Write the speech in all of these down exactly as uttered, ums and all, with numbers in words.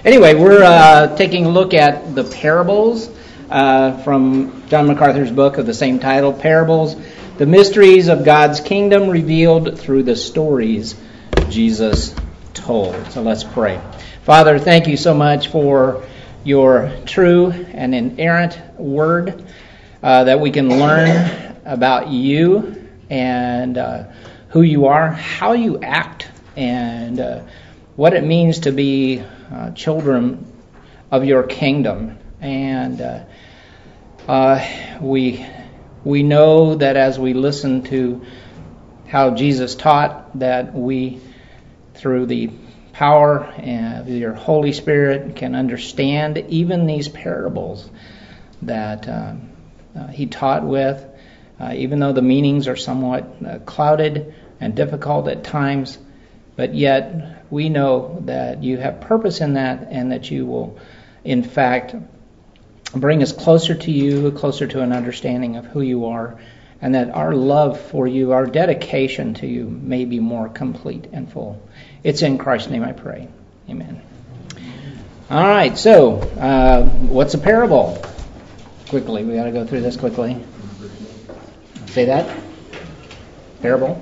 Anyway, we're uh, taking a look at the parables uh, from John MacArthur's book of the same title, Parables, the Mysteries of God's Kingdom Revealed Through the Stories Jesus Told. So let's pray. Father, thank you so much for your true and inerrant word uh, that we can learn about you and uh, who you are, how you act, and uh, what it means to be uh, children of your kingdom. And uh, uh, we we know that as we listen to how Jesus taught, that we, through the power of your Holy Spirit, can understand even these parables that uh, uh, he taught with, uh, even though the meanings are somewhat uh, clouded and difficult at times. But yet we know that you have purpose in that, and that you will, in fact, bring us closer to you, closer to an understanding of who you are, and that our love for you, our dedication to you, may be more complete and full. It's in Christ's name I pray. Amen. All right, so uh, what's a parable? Quickly, we got to go through this quickly. Say that. Parable.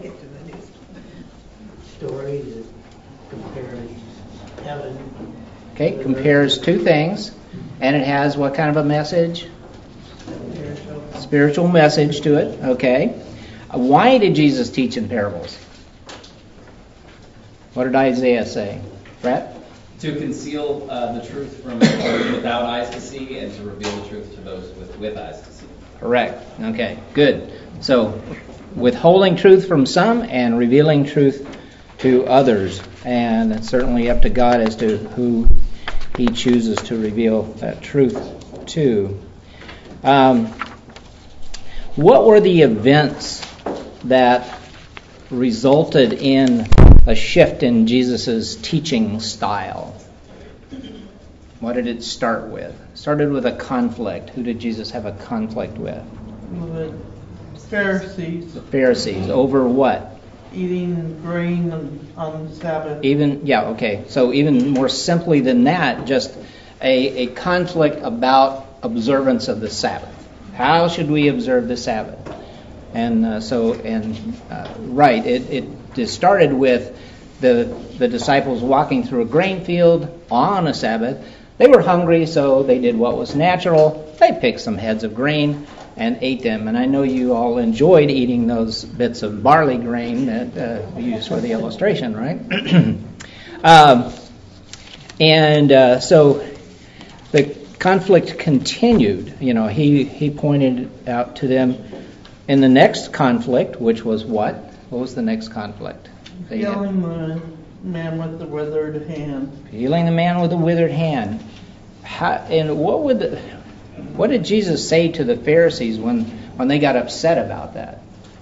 Story that compares heaven. Okay, compares two things, and it has what kind of a message? Spiritual. Spiritual message to it. Okay. Uh, why did Jesus teach in parables? What did Isaiah say? Brett? To conceal uh, the truth from those without eyes to see, and to reveal the truth to those with, with eyes to see. Correct. Okay, good. So, withholding truth from some and revealing truth to others. And it's certainly up to God as to who he chooses to reveal that truth to. Um, what were the events that resulted in a shift in Jesus' teaching style? What did it start with? It started with a conflict. Who did Jesus have a conflict with? The Pharisees. The Pharisees. Over what? Eating grain on, on the Sabbath. Even, yeah, okay. So even more simply than that, just a, a conflict about observance of the Sabbath. How should we observe the Sabbath? And uh, so, and uh, right, it, it it started with the the disciples walking through a grain field on a Sabbath. They were hungry, so they did what was natural. They picked some heads of grain and ate them. And I know you all enjoyed eating those bits of barley grain that uh, we used for the illustration, right? um, and uh, so the conflict continued. You know, he, he pointed out to them in the next conflict, which was what? What was the next conflict? Healing the man with the withered hand. Healing the man with the withered hand. How, and what would the, what did Jesus say to the Pharisees when, when they got upset about that?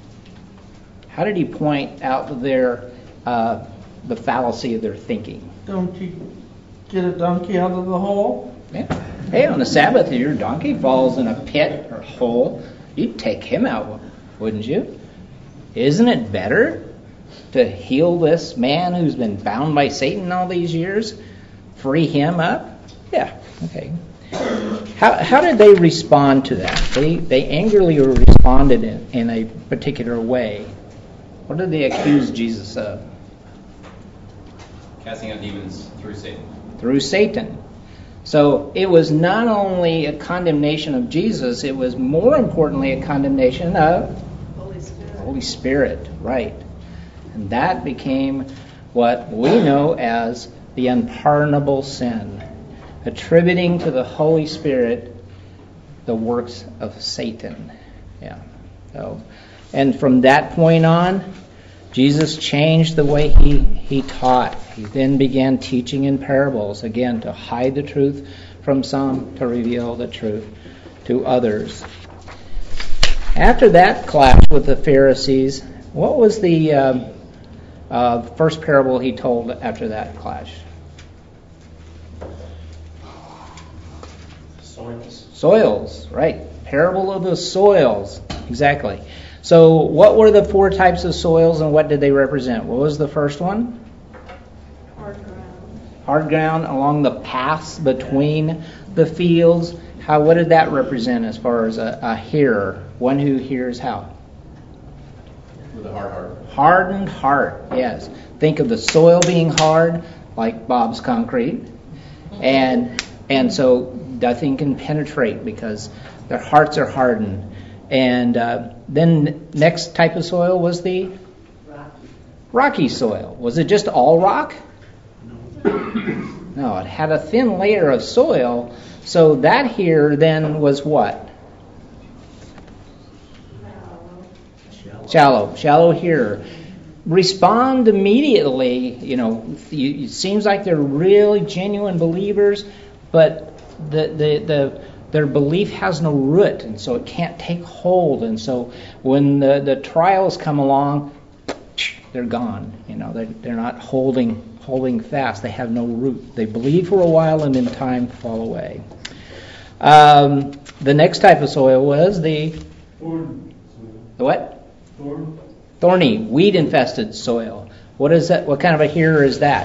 How did he point out their uh, the fallacy of their thinking? Don't you get a donkey out of the hole? Yeah. Hey, on the Sabbath, if your donkey falls in a pit or hole, you'd take him out, wouldn't you? Isn't it better to heal this man who's been bound by Satan all these years? Free him up? Yeah, okay. How how did they respond to that? They they angrily responded in, in a particular way. What did they accuse Jesus of? Casting out demons through Satan. Through Satan. So it was not only a condemnation of Jesus, it was more importantly a condemnation of Holy Spirit. Holy Spirit, right. And that became what we know as the unpardonable sin, attributing to the Holy Spirit the works of Satan. Yeah. So, and from that point on, Jesus changed the way he, he taught. He then began teaching in parables, again, to hide the truth from some, to reveal the truth to others. After that clash with the Pharisees, what was the uh, uh, first parable he told after that clash? Soils. Soils, right. Parable of the soils. Exactly. So what were the four types of soils and what did they represent? What was the first one? Hard ground. hard ground along the paths between the fields. How? What did that represent as far as a, a hearer? One who hears how? With a hard heart. Hardened heart, yes. Think of the soil being hard, like Bob's concrete. And and so nothing can penetrate because their hearts are hardened. And uh, then next type of soil was the Rocky. rocky soil. Was it just all rock? No, it had a thin layer of soil. So that here then was what? Shallow. Shallow. Shallow here. Respond immediately. You know, it seems like they're really genuine believers, but the the the their belief has no root, and so it can't take hold. And so when the, the trials come along, they're gone. You know, they're, they're not holding holding fast. They have no root. They believe for a while and in time fall away. Um, the next type of soil was the Thorn. the what? Thorn. Thorny, weed-infested soil. What is that? What kind of a hearer is that?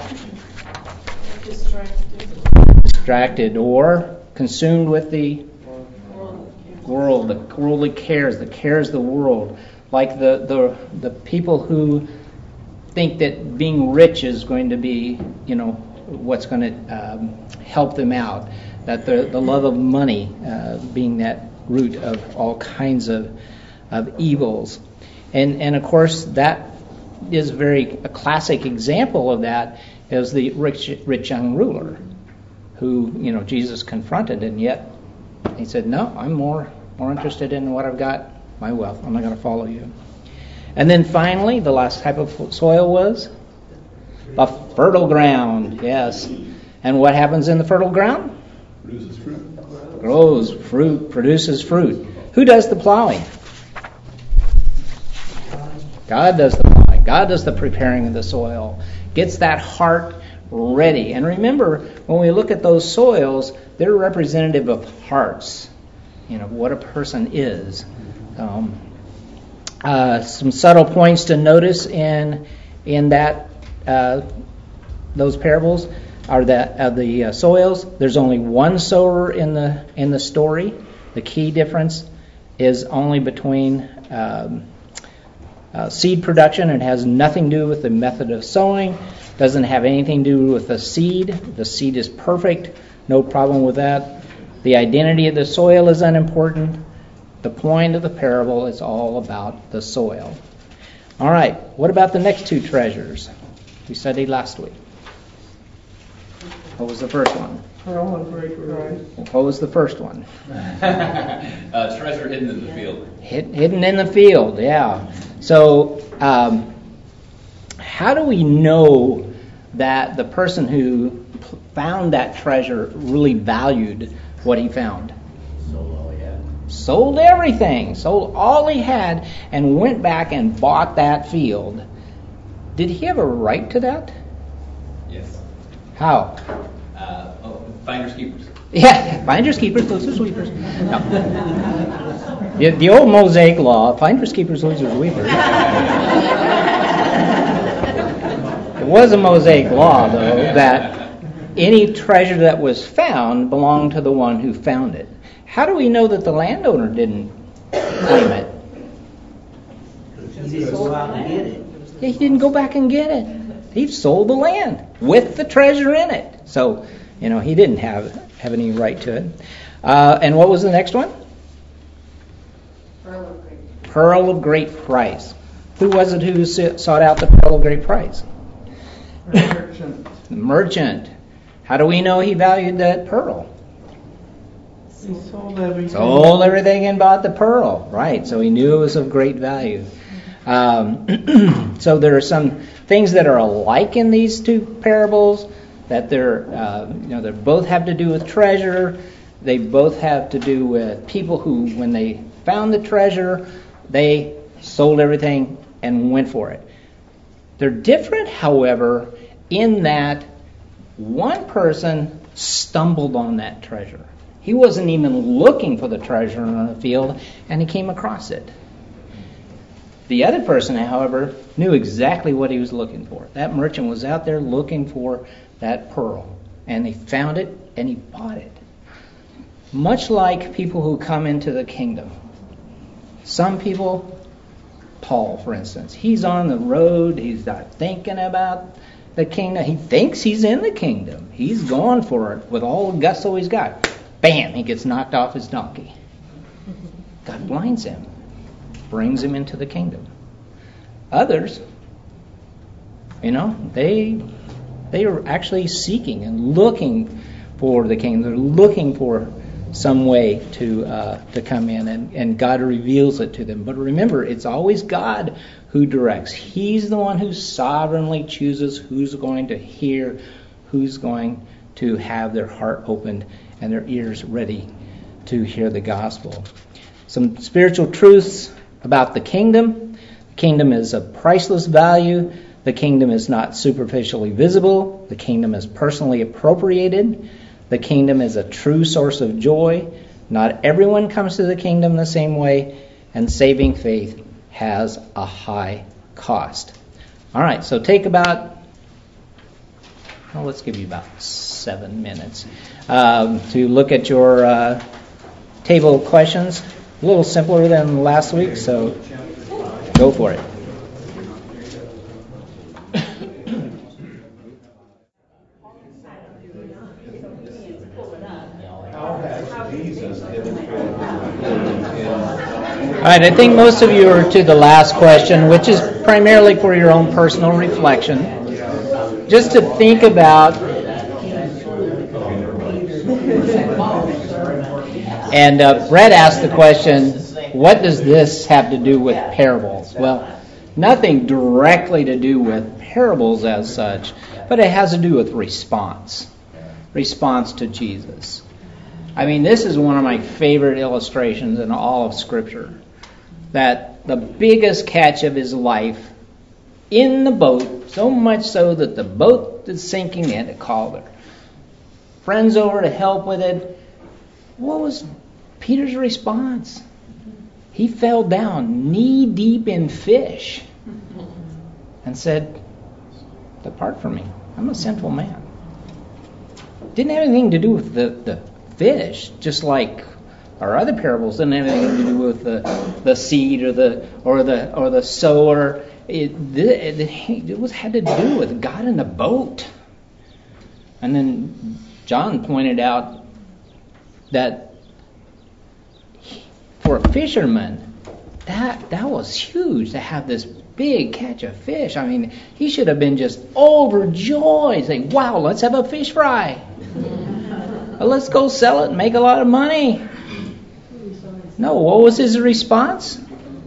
Distracted. Distracted or consumed with the world, the worldly cares, the cares of the world. Like the, the the people who think that being rich is going to be, you know, what's going to um, help them out. That the the love of money uh, being that root of all kinds of of evils. And and of course that is very a classic example of that is the rich rich young ruler, who, you know, Jesus confronted, and yet he said, "No, I'm more more interested in what I've got, my wealth. I'm not going to follow you." And then finally, the last type of soil was the fertile ground. Yes. And what happens in the fertile ground? Produces fruit. Grows fruit, produces fruit. Who does the plowing? God does the plowing. God does the preparing of the soil. Gets that heart ready. And remember, when we look at those soils, they're representative of hearts, you know, what a person is. Um, uh, some subtle points to notice in in that uh, those parables are that of the uh, soils. There's only one sower in the in the story. The key difference is only between um, uh, seed production. It has nothing to do with the method of sowing. Doesn't have anything to do with the seed. The seed is perfect. No problem with that. The identity of the soil is unimportant. The point of the parable is all about the soil. All right. What about the next two treasures we studied last week? What was the first one? Pearl of great price. What was the first one? uh, treasure hidden in the field. Hid, hidden in the field, yeah. So, um, how do we know that the person who found that treasure really valued what he found? Sold all he had. Sold everything, sold all he had, and went back and bought that field. Did he have a right to that? Yes. How? Uh, oh, finders keepers. Yeah, finders keepers, losers sweepers. No. The, the old Mosaic law, finders keepers, losers sweepers. It was a Mosaic law, though, that any treasure that was found belonged to the one who found it. How do we know that the landowner didn't claim it? He didn't go out and get it. He didn't go back and get it. He sold the land with the treasure in it. So, you know, he didn't have have any right to it. Uh, and what was the next one? Pearl of great. Pearl of great price. Who was it who sought out the pearl of great price? Merchant. The merchant. How do we know he valued that pearl? He sold everything. Sold everything and bought the pearl. Right, so he knew it was of great value. Um, so there are some things that are alike in these two parables, that they're, uh, you know, they both have to do with treasure. They both have to do with people who, when they found the treasure, they sold everything and went for it. They're different, however, in that one person stumbled on that treasure. He wasn't even looking for the treasure in the field, and he came across it. The other person, however, knew exactly what he was looking for. That merchant was out there looking for that pearl, And he found it and he bought it. Much like people who come into the kingdom. Some people, Paul for instance, he's on the road, he's not thinking about the kingdom. He thinks he's in the kingdom. He's going for it with all the gusto he's got. Bam, he gets knocked off his donkey. God blinds him, brings him into the kingdom. Others, you know, they they are actually seeking and looking for the kingdom. They're looking for some way to uh, to come in, and, and God reveals it to them. But remember, it's always God who directs. He's the one who sovereignly chooses who's going to hear, who's going to have their heart opened and their ears ready to hear the gospel. Some spiritual truths about the kingdom. The kingdom is of priceless value. The kingdom is not superficially visible. The kingdom is personally appropriated. The kingdom is a true source of joy. Not everyone comes to the kingdom the same way, and saving faith has a high cost. All right, so take about, well, let's give you about seven minutes um, to look at your uh, table of questions. A little simpler than last week, so go for it. All right, I think most of you are to the last question, which is primarily for your own personal reflection. Just to think about, and uh, Brett asked the question, what does this have to do with parables? Well, nothing directly to do with parables as such, but it has to do with response. Response to Jesus. I mean, this is one of my favorite illustrations in all of Scripture. That the biggest catch of his life in the boat, so much so that the boat is sinking, they had to call their friends over to help with it. What was Peter's response? He fell down knee deep in fish and said, "Depart from me, I'm a sinful man." Didn't have anything to do with the, the fish, just like our other parables didn't have anything to do with the the seed or the or the or the sower. It, it, it was had to do with God in the boat. And then John pointed out that for a fisherman, that that was huge to have this big catch of fish. I mean, he should have been just overjoyed, saying, "Wow, let's have a fish fry. Well, let's go sell it and make a lot of money." No, what was his response?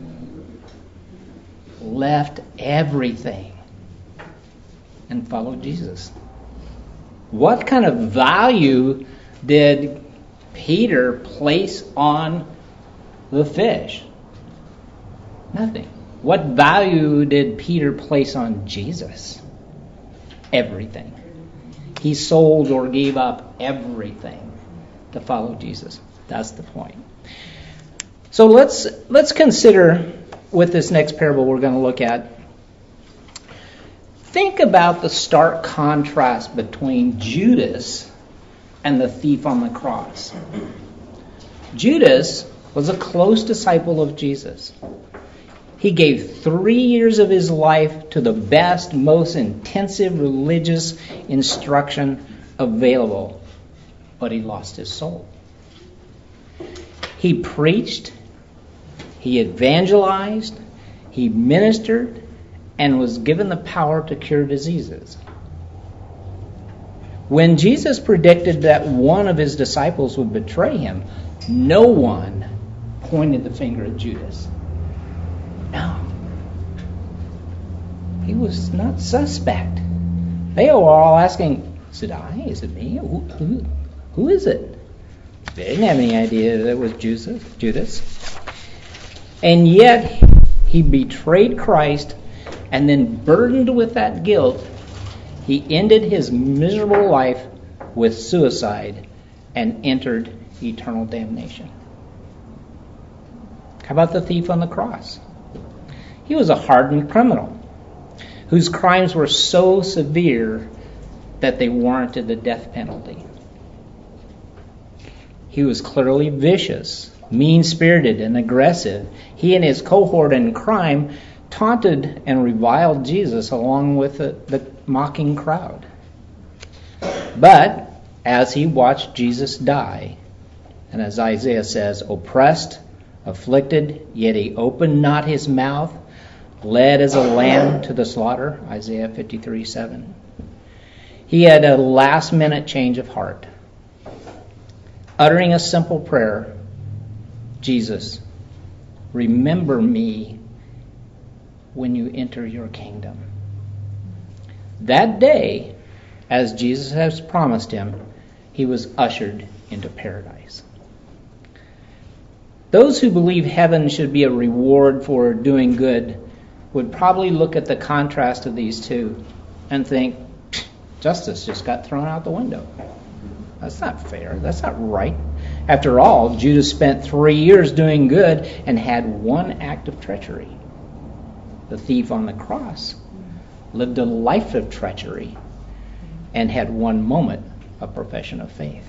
Left everything and followed Jesus. What kind of value did Peter place on the fish? Nothing. What value did Peter place on Jesus? Everything. He sold or gave up everything to follow Jesus. That's the point. So let's let's consider with this next parable we're going to look at. Think about the stark contrast between Judas and the thief on the cross. Judas was a close disciple of Jesus. He gave three years of his life to the best, most intensive religious instruction available, but he lost his soul. He preached, he evangelized, he ministered, and was given the power to cure diseases. When Jesus predicted that one of his disciples would betray him, no one pointed the finger at Judas. No. He was not suspect. They were all asking, is it I? Is it me? Who, who, who is it? They didn't have any idea that it was Judas. And yet, he betrayed Christ, and then burdened with that guilt, he ended his miserable life with suicide and entered eternal damnation. How about the thief on the cross? He was a hardened criminal whose crimes were so severe that they warranted the death penalty. He was clearly vicious, mean-spirited, and aggressive. He and his cohort in crime taunted and reviled Jesus along with the, the mocking crowd. But as he watched Jesus die, and as Isaiah says, oppressed, afflicted, yet he opened not his mouth, led as a lamb to the slaughter, Isaiah fifty-three seven. He had a last-minute change of heart, uttering a simple prayer, Jesus, remember me when you enter your kingdom. That day, as Jesus has promised him, he was ushered into paradise. Those who believe heaven should be a reward for doing good would probably look at the contrast of these two and think, justice just got thrown out the window. That's not fair. That's not right. After all, Judas spent three years doing good and had one act of treachery. The thief on the cross lived a life of treachery and had one moment of profession of faith.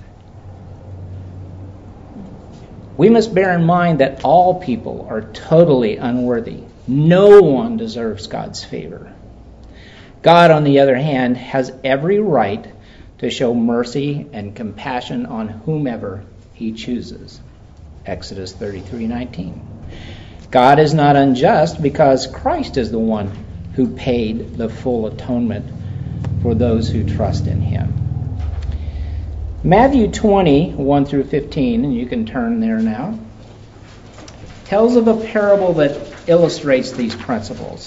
We must bear in mind that all people are totally unworthy. No one deserves God's favor. God, on the other hand, has every right to show mercy and compassion on whomever he chooses. Exodus thirty-three nineteen. God is not unjust because Christ is the one who paid the full atonement for those who trust in him. Matthew twenty, one through fifteen, and you can turn there now, tells of a parable that illustrates these principles.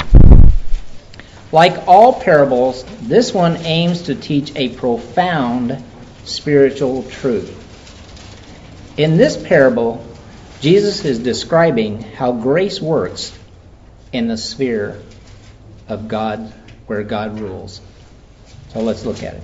Like all parables, this one aims to teach a profound spiritual truth. In this parable, Jesus is describing how grace works in the sphere of God, where God rules. So let's look at it.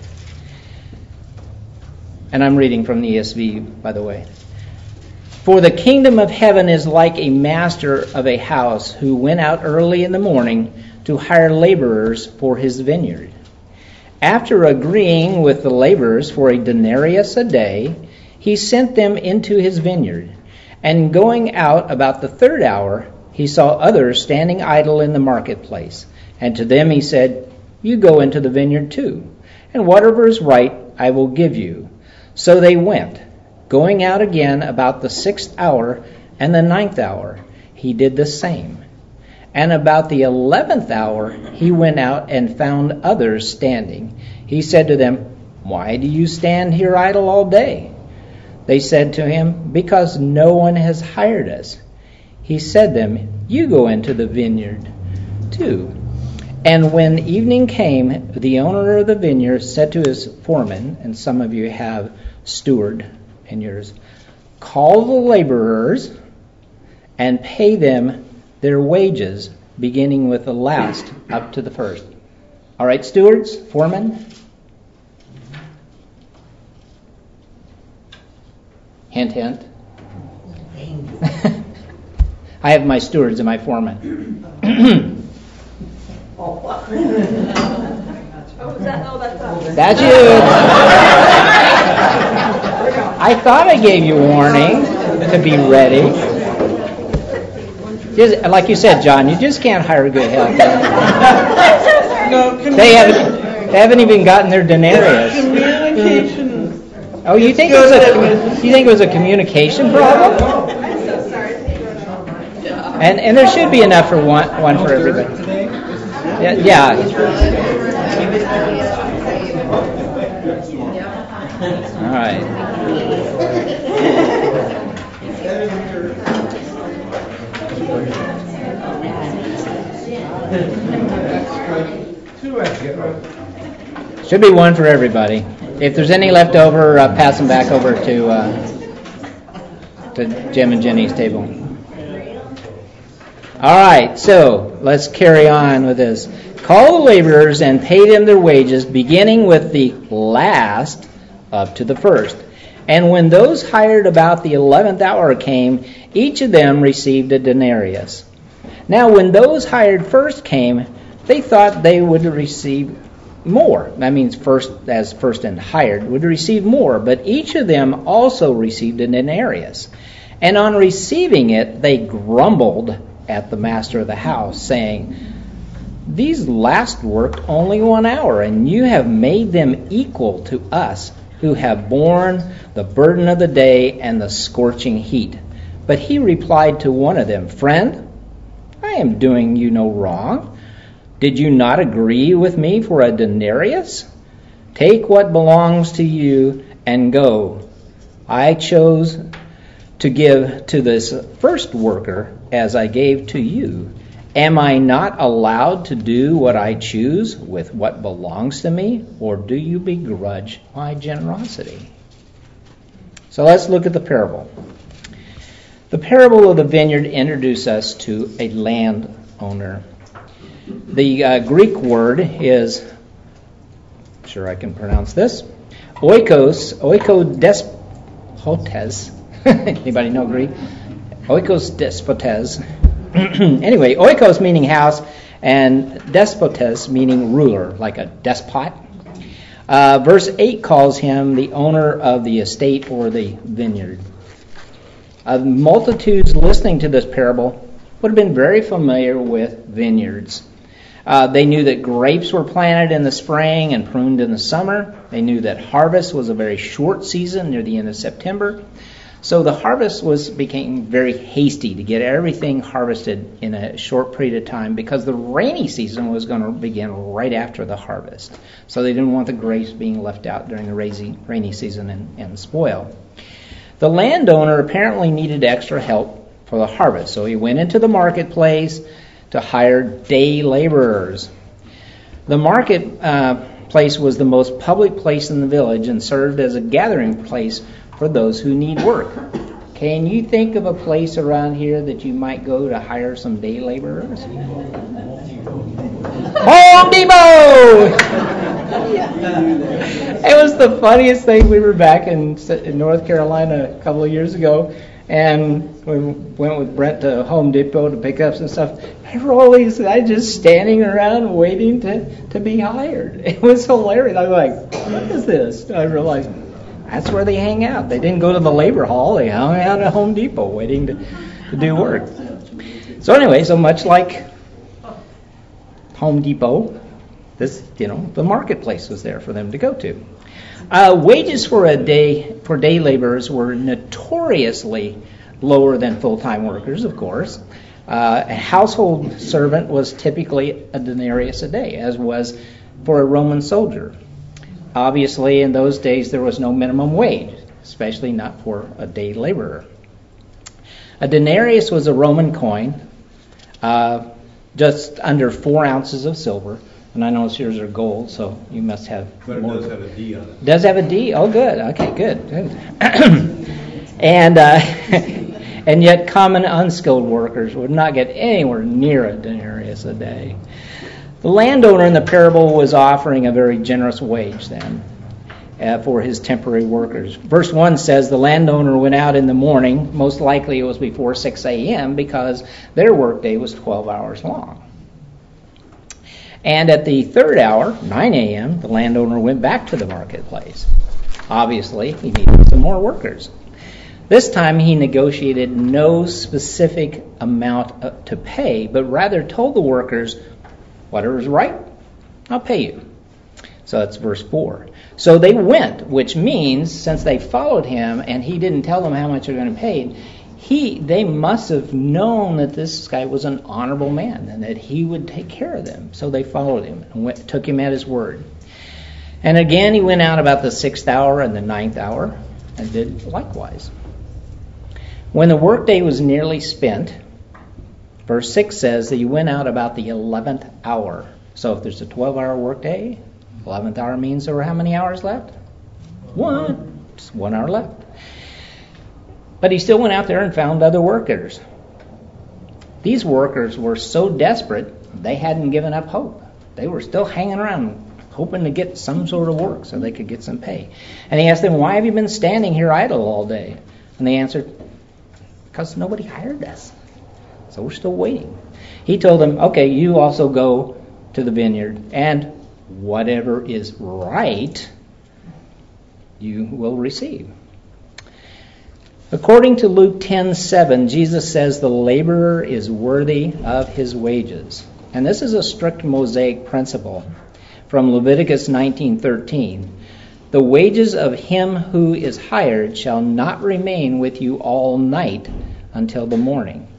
And I'm reading from the E S V, by the way. For the kingdom of heaven is like a master of a house who went out early in the morning to hire laborers for his vineyard. After agreeing with the laborers for a denarius a day, he sent them into his vineyard. And going out about the third hour, he saw others standing idle in the marketplace. And to them he said, you go into the vineyard too, and whatever is right I will give you. So they went. Going out again about the sixth hour and the ninth hour, he did the same. And about the eleventh hour, he went out and found others standing. He said to them, why do you stand here idle all day? They said to him, because no one has hired us. He said to them, you go into the vineyard too. And when evening came, the owner of the vineyard said to his foreman, and some of you have steward in yours, call the laborers and pay them their wages, beginning with the last up to the first. All right, stewards, foremen? Hint, hint. I have my stewards and my foremen. Oh, is that? Oh, that's us. That's you. I thought I gave you warning to be ready. Just, like you said, John, you just can't hire good help. No, They haven't. They haven't even gotten their denarius. communication. Oh, you think it was a? You think it was a communication problem? I'm so sorry. And and there should be enough for one one for everybody. Yeah. yeah. All right. Should be one for everybody. If there's any left over, uh, pass them back over to uh, to Jim and Jenny's table. All right, so let's carry on with this. Call the laborers and pay them their wages, beginning with the last up to the first. And when those hired about the eleventh hour came, each of them received a denarius. Now when those hired first came, they thought they would receive more. That means first, as first and hired, would receive more. But each of them also received a denarius. And on receiving it, they grumbled at the master of the house, saying, "These last worked only one hour, and you have made them equal to us, who have borne the burden of the day and the scorching heat." But he replied to one of them, "Friend, I am doing you no wrong. Did you not agree with me for a denarius? Take what belongs to you and go. I chose to give to this first worker as I gave to you. Am I not allowed to do what I choose with what belongs to me, or do you begrudge my generosity?" So let's look at the parable. The parable of the vineyard introduces us to a landowner. The uh, Greek word is, I'm sure I can pronounce this, oikos, oikodespotes. Anybody know Greek? Oikos despotes. Anyway, oikos meaning house, and despotes meaning ruler, like a despot. Uh, verse eight calls him the owner of the estate or the vineyard. Uh, multitudes listening to this parable would have been very familiar with vineyards. Uh, they knew that grapes were planted in the spring and pruned in the summer. They knew that harvest was a very short season near the end of September. So the harvest was became very hasty to get everything harvested in a short period of time, because the rainy season was going to begin right after the harvest. So they didn't want the grapes being left out during the rainy, rainy season and, and spoil. The landowner apparently needed extra help for the harvest, so he went into the marketplace to hire day laborers. The market uh, place was the most public place in the village and served as a gathering place for those who need work. Can you think of a place around here that you might go to hire some day laborers? Home Depot! It was the funniest thing. We were back in, in North Carolina a couple of years ago, and we went with Brent to Home Depot to pick up some stuff. There were all these guys just standing around waiting to, to be hired. It was hilarious. I was like, what is this? I realized that's where they hang out. They didn't go to the labor hall. They hung out at Home Depot waiting to, to do work. So anyway, so much like Home Depot, this, you know, the marketplace was there for them to go to. Uh, wages for a day for day laborers were notoriously lower than full-time workers, of course. Uh, a household servant was typically a denarius a day, as was for a Roman soldier. Obviously, in those days, there was no minimum wage, especially not for a day laborer. A denarius was a Roman coin, uh, just under four ounces of silver. And I notice yours are gold, so you must have But it more. does have a D on it. Does have a D? Oh, good. Okay, good. good. and uh, and yet common unskilled workers would not get anywhere near a denarius a day. The landowner in the parable was offering a very generous wage then uh, for his temporary workers. Verse one says the landowner went out in the morning. Most likely it was before six a.m. because their workday was twelve hours long. And at the third hour, nine a.m., the landowner went back to the marketplace. Obviously, he needed some more workers. This time he negotiated no specific amount to pay, but rather told the workers, whatever is right, I'll pay you. So that's verse four. So they went, which means since they followed him and he didn't tell them how much they're going to pay, he they must have known that this guy was an honorable man and that he would take care of them. So they followed him and went, took him at his word. And again he went out about the sixth hour and the ninth hour and did likewise. When the workday was nearly spent, verse six says that he went out about the eleventh hour. So if there's a twelve-hour workday, eleventh hour means there were how many hours left? One. Just one hour left. But he still went out there and found other workers. These workers were so desperate, they hadn't given up hope. They were still hanging around, hoping to get some sort of work so they could get some pay. And he asked them, why have you been standing here idle all day? And they answered, because nobody hired us. So we're still waiting. He told them, okay, you also go to the vineyard and whatever is right, you will receive. According to Luke ten seven, Jesus says the laborer is worthy of his wages. And this is a strict Mosaic principle from Leviticus nineteen thirteen. The wages of him who is hired shall not remain with you all night until the morning.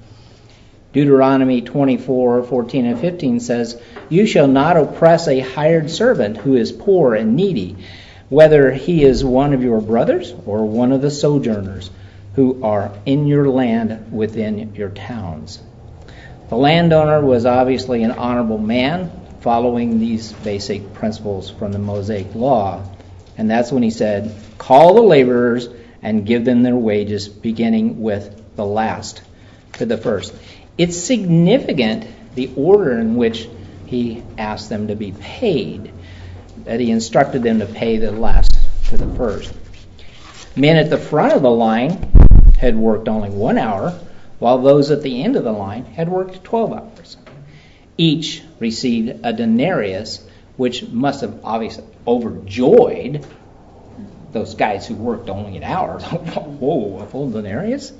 Deuteronomy twenty-four fourteen and fifteen says, you shall not oppress a hired servant who is poor and needy, whether he is one of your brothers or one of the sojourners who are in your land within your towns. The landowner was obviously an honorable man, following these basic principles from the Mosaic law. And that's when he said, call the laborers and give them their wages, beginning with the last to the first. It's significant, the order in which he asked them to be paid, that he instructed them to pay the last to the first. Men at the front of the line had worked only one hour, while those at the end of the line had worked twelve hours. Each received a denarius, which must have obviously overjoyed those guys who worked only an hour. Whoa, a full denarius?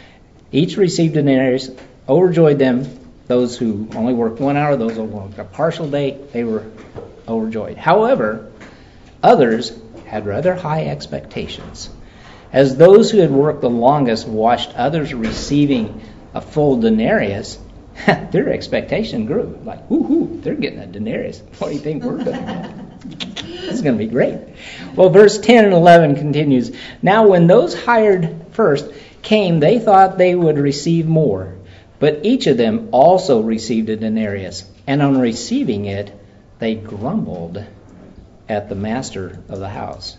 Each received a denarius, overjoyed them. Those who only worked one hour, those who worked a partial day, they were overjoyed. However, others had rather high expectations. As those who had worked the longest watched others receiving a full denarius, their expectation grew. Like, whoo-hoo, they're getting a denarius. What do you think we're going to get? This is going to be great. Well, verse ten and eleven continues. Now when those hired first came, they thought they would receive more. But each of them also received a denarius. And on receiving it, they grumbled at the master of the house.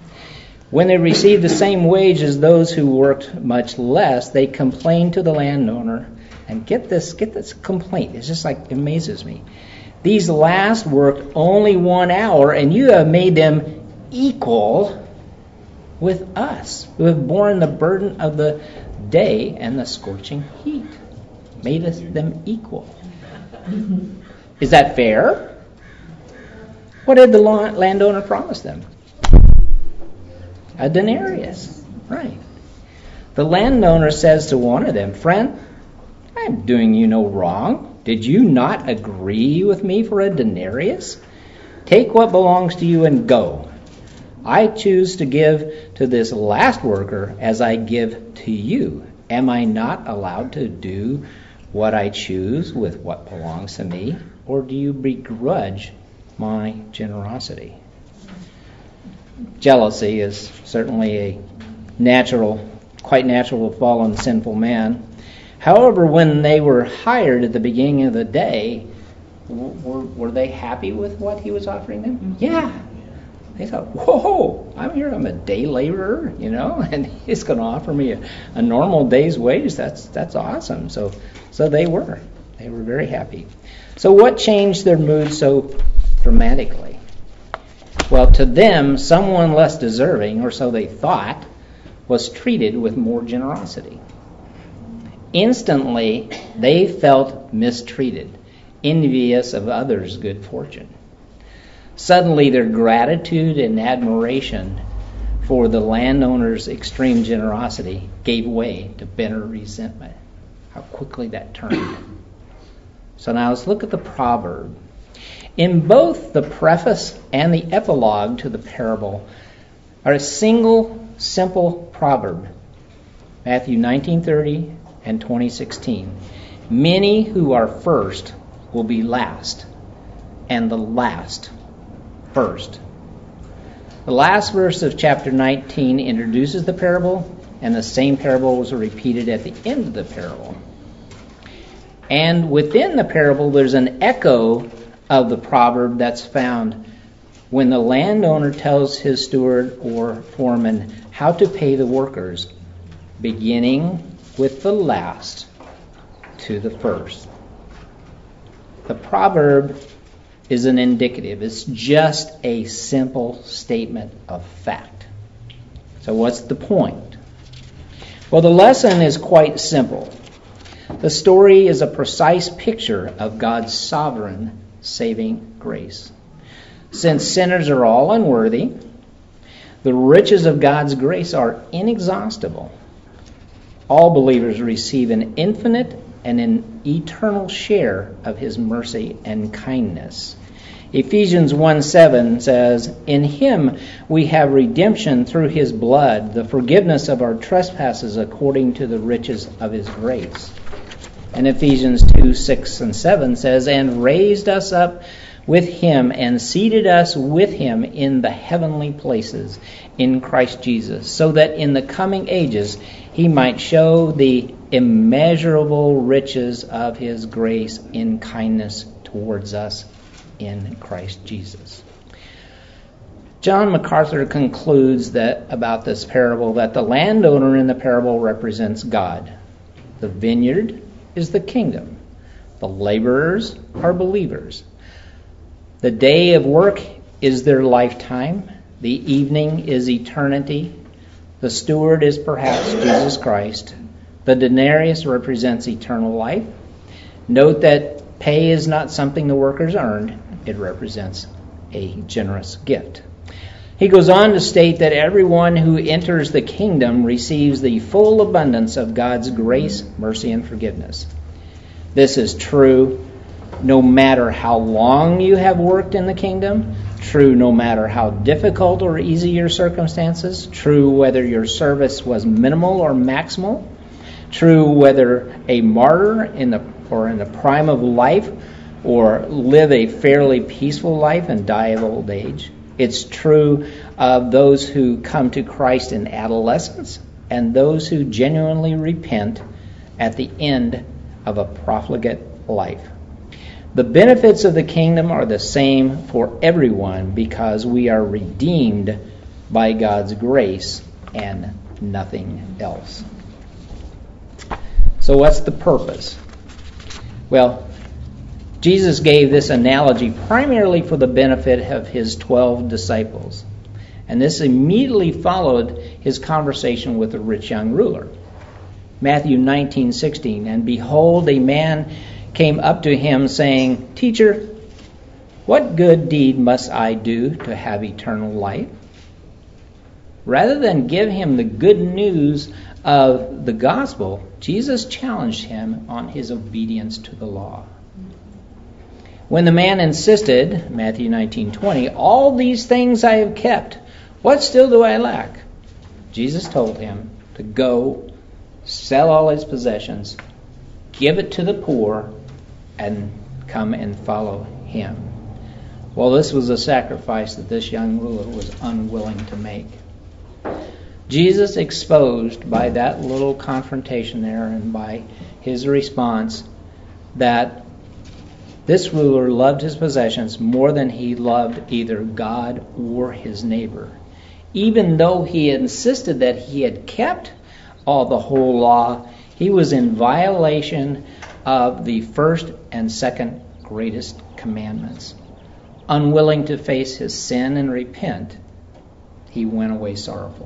When they received the same wage as those who worked much less, they complained to the landowner. And get this, get this complaint. It's just like, it amazes me. These last worked only one hour, and you have made them equal with us, who have borne the burden of the day and the scorching heat. Made us them equal. Is that fair? What did the landowner promise them? A denarius. Right. The landowner says to one of them, friend, I am doing you no wrong. Did you not agree with me for a denarius? Take what belongs to you and go. I choose to give to this last worker as I give to you. Am I not allowed to do what I choose with what belongs to me? Or do you begrudge my generosity? Jealousy is certainly a natural, quite natural fallen sinful man. However, when they were hired at the beginning of the day, were, were they happy with what he was offering them? Yeah. They thought, whoa, I'm here, I'm a day laborer, you know, and he's going to offer me a, a normal day's wage. That's that's awesome. So so they were. They were very happy. So what changed their mood so dramatically? Well, to them, someone less deserving, or so they thought, was treated with more generosity. Instantly, they felt mistreated, envious of others' good fortune. Suddenly, their gratitude and admiration for the landowner's extreme generosity gave way to bitter resentment. How quickly that turned. So now let's look at the proverb. In both the preface and the epilogue to the parable are a single, simple proverb. Matthew nineteen thirty and twenty sixteen. Many who are first will be last, and the last first. The last verse of chapter nineteen introduces the parable, and the same parable was repeated at the end of the parable. And within the parable, there's an echo of the proverb that's found when the landowner tells his steward or foreman how to pay the workers, beginning with the last to the first. The proverb is an indicative. It's just a simple statement of fact. So what's the point? Well, the lesson is quite simple. The story is a precise picture of God's sovereign saving grace. Since sinners are all unworthy, the riches of God's grace are inexhaustible. All believers receive an infinite and an eternal share of his mercy and kindness. Ephesians one seven says, "In him we have redemption through his blood, the forgiveness of our trespasses according to the riches of his grace." And Ephesians two six and seven says, "And raised us up with him and seated us with him in the heavenly places in Christ Jesus, so that in the coming ages he might show the immeasurable riches of his grace in kindness towards us in Christ Jesus." John MacArthur concludes that about this parable that the landowner in the parable represents God. The vineyard is the kingdom. The laborers are believers. The day of work is their lifetime. The evening is eternity. The steward is perhaps Jesus Christ. The denarius represents eternal life. Note that pay is not something the workers earned. It represents a generous gift. He goes on to state that everyone who enters the kingdom receives the full abundance of God's grace, mercy, and forgiveness. This is true no matter how long you have worked in the kingdom, true no matter how difficult or easy your circumstances, true whether your service was minimal or maximal, true whether a martyr in the or in the prime of life or live a fairly peaceful life and die of old age. It's true of those who come to Christ in adolescence and those who genuinely repent at the end of a profligate life. The benefits of the kingdom are the same for everyone because we are redeemed by God's grace and nothing else. So what's the purpose? Well, Jesus gave this analogy primarily for the benefit of his twelve disciples. And this immediately followed his conversation with the rich young ruler. Matthew nineteen sixteen, "And behold, a man came up to him, saying, 'Teacher, what good deed must I do to have eternal life?' Rather than give him the good news of the gospel, Jesus challenged him on his obedience to the law. When the man insisted, Matthew nineteen twenty, 'All these things I have kept, what still do I lack?' Jesus told him to go, sell all his possessions, give it to the poor, and come and follow him." Well, this was a sacrifice that this young ruler was unwilling to make. Jesus exposed by that little confrontation there and by his response that this ruler loved his possessions more than he loved either God or his neighbor. Even though he insisted that he had kept all the whole law, he was in violation of the first and second greatest commandments. Unwilling to face his sin and repent, he went away sorrowful.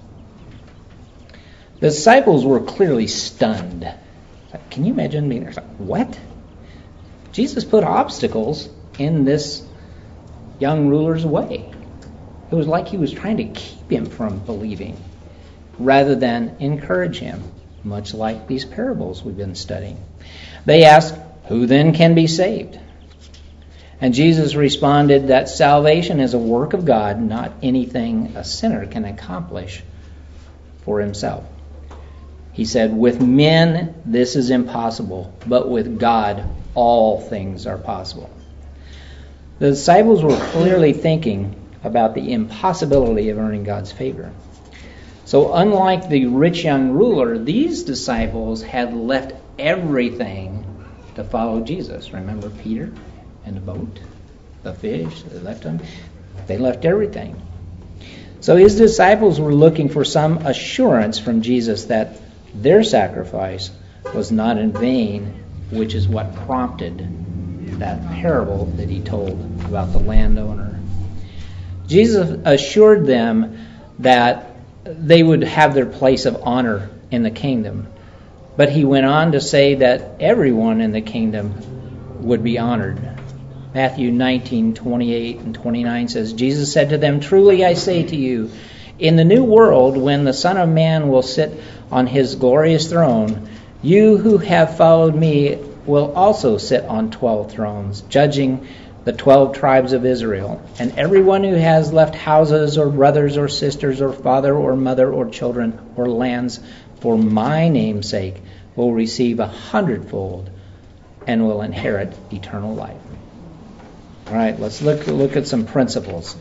The disciples were clearly stunned. Can you imagine being like, what? Jesus put obstacles in this young ruler's way. It was like he was trying to keep him from believing rather than encourage him, much like these parables we've been studying. They asked, "Who then can be saved?" And Jesus responded that salvation is a work of God, not anything a sinner can accomplish for himself. He said, "With men this is impossible, but with God all things are possible." The disciples were clearly thinking about the impossibility of earning God's favor. So unlike the rich young ruler, these disciples had left everything to follow Jesus. Remember Peter and the boat, the fish, they left him. They left everything. So his disciples were looking for some assurance from Jesus that their sacrifice was not in vain, which is what prompted that parable that he told about the landowner. Jesus assured them that they would have their place of honor in the kingdom. But he went on to say that everyone in the kingdom would be honored. Matthew nineteen, twenty-eight and twenty-nine says, Jesus said to them, "Truly I say to you, in the new world, when the Son of Man will sit on his glorious throne, you who have followed me will also sit on twelve thrones, judging the twelve tribes of Israel. And everyone who has left houses or brothers or sisters or father or mother or children or lands for my name's sake will receive a hundredfold and will inherit eternal life." All right, let's look, look at some principles.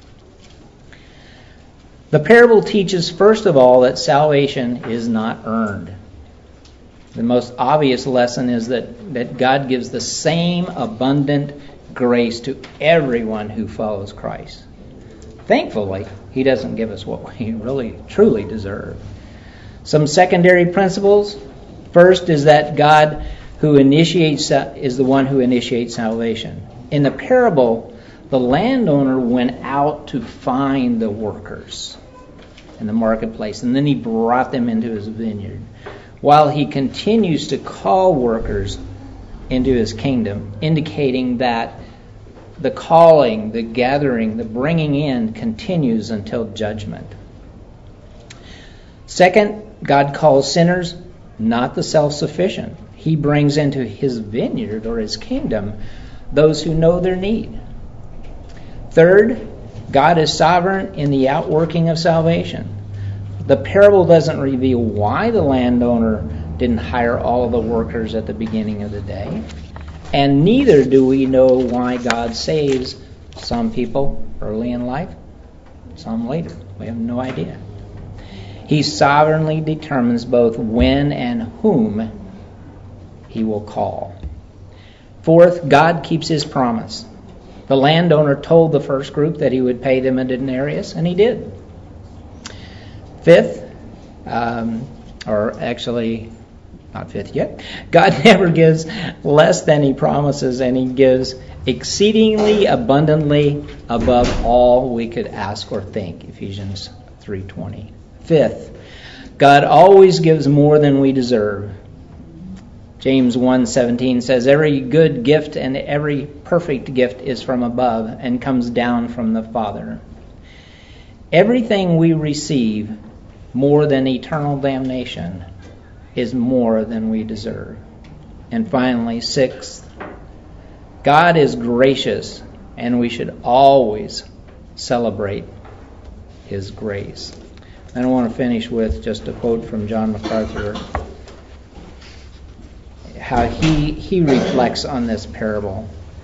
The parable teaches, first of all, that salvation is not earned. The most obvious lesson is that, that God gives the same abundant grace to everyone who follows Christ. Thankfully, He doesn't give us what we really, truly deserve. Some secondary principles. First is that God who initiates is the one who initiates salvation. In the parable, the landowner went out to find the workers in the marketplace, and then he brought them into his vineyard, while he continues to call workers into his kingdom, indicating that the calling, the gathering, the bringing in continues until judgment. Second, God calls sinners, not the self-sufficient. He brings into his vineyard or his kingdom those who know their need. Third, God is sovereign in the outworking of salvation. The parable doesn't reveal why the landowner didn't hire all of the workers at the beginning of the day. And neither do we know why God saves some people early in life, some later. We have no idea. He sovereignly determines both when and whom He will call. Fourth, God keeps His promise. The landowner told the first group that he would pay them a denarius, and he did. Fifth, um, or actually, not fifth yet, God never gives less than He promises, and He gives exceedingly abundantly above all we could ask or think, Ephesians three twenty. Fifth, God always gives more than we deserve. James one seventeen says, "Every good gift and every perfect gift is from above and comes down from the Father." Everything we receive more than eternal damnation is more than we deserve. And finally, sixth, God is gracious, and we should always celebrate His grace. And I want to finish with just a quote from John MacArthur, how he, he reflects on this parable.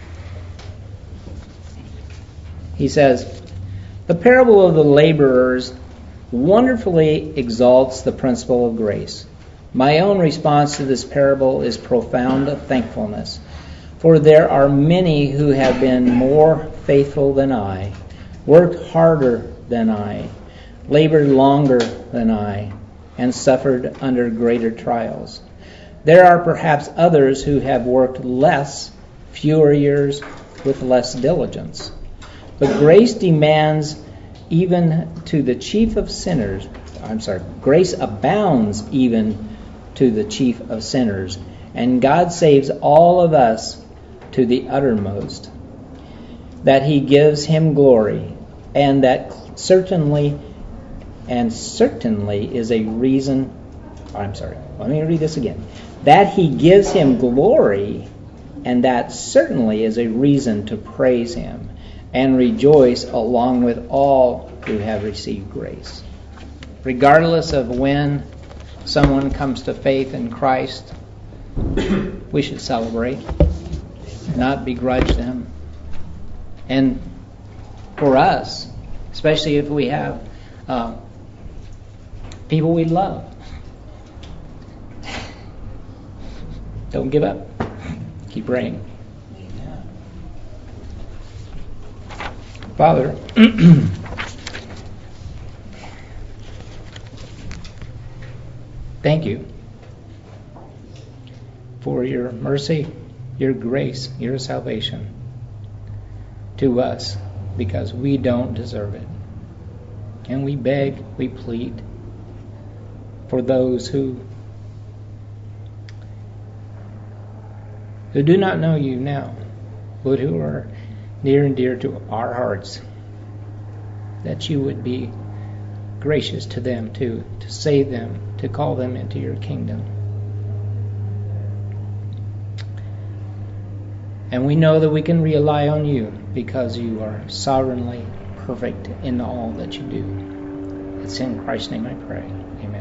He says, "The parable of the laborers wonderfully exalts the principle of grace. My own response to this parable is profound thankfulness, for there are many who have been more faithful than I, worked harder than I, labored longer than I, and suffered under greater trials. There are perhaps others who have worked less, fewer years, with less diligence. But grace demands even to the chief of sinners, I'm sorry, grace abounds even to the chief of sinners, and God saves all of us to the uttermost, that He gives Him glory, and that certainly, and certainly is a reason, I'm sorry, let me read this again. That He gives Him glory, and that certainly is a reason to praise Him and rejoice along with all who have received grace. Regardless of when someone comes to faith in Christ, we should celebrate, not begrudge them. And for us, especially if we have uh, people we love, don't give up. Keep praying. Amen. Father, thank you for your mercy, your grace, your salvation to us, because we don't deserve it. And we beg, we plead for those who who do not know you now, Lord, who are near and dear to our hearts, that you would be gracious to them, to, to save them, to call them into your kingdom. And we know that we can rely on you because you are sovereignly perfect in all that you do. It's in Christ's name I pray. Amen.